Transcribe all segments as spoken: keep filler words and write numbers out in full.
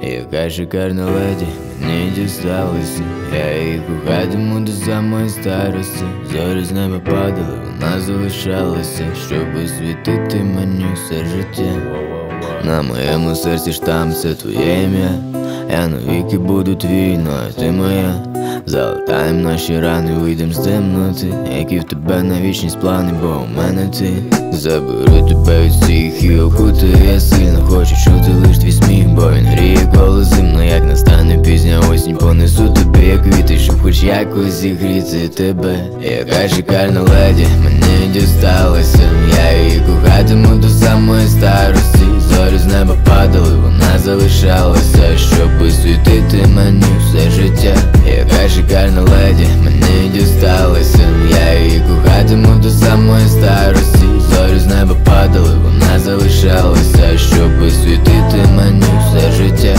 Яка шикарна леді мені дісталася, я її кохатиму до самої старості. Зорі з неба падали, вона залишалася, щоб освітити мені все життя. На моєму серці штамп, це твоє ім'я. Я навіки буду твій, ну а ти моя. Залатаєм наші рани, вийдем з темноти, які в тебе на вічність плани, бо у мене ти. Заберу тебе від всіх і окутаю, я сильно хочу чути лиш твій сміх, бо він гріє коли зимно, як настане пізня осінь. Понесу тобі як квіти, щоб хоч якось зігріти тебе. Яка шикарна леді мені дісталася, я її кохатиму до самої старості. Зорі з неба падали, вона залишалася, щоб освітити мені все життя. Яка шикарна леді мені дісталася, я її кохатиму до самої старості. Зорі з неба падали, вона залишалася, щоб освітити мені все життя.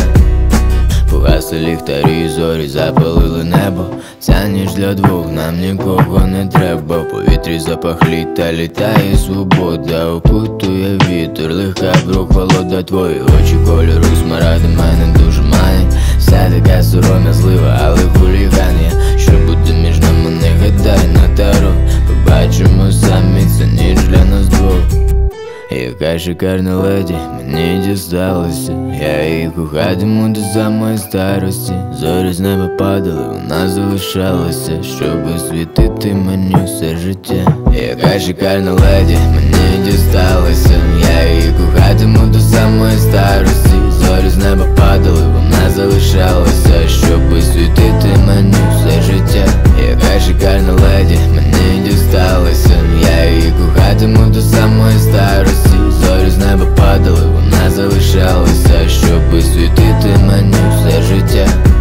Погасли ліхтарі, зорі запалили небо. Ця ніч для двох, нам нікого не треба. В повітрі запах літа, літає свобода. Окутує вітер, легка прохолода. Твої очі кольору смарагди мене дуже манять. Вся така сором'язлива, але хуліган я. Що буде між нами, не гадай на таро. Побачимо самі, це ніч для нас двох. Яка шикарна леді мені дісталася, я її кохатиму до самої старості. Зорі з неба падали, вона залишалася, щоб освітити мені все життя. Яка шикарна леді мені дісталася, я її кохатиму до самої старості. Зорі з неба падали, вона залишалася, щоб освітити мені все життя. Яка шикарна леді мені дісталася, я її кохатиму до самої старості. Зорі з неба падали, вона залишалася, щоб освітити мені все життя.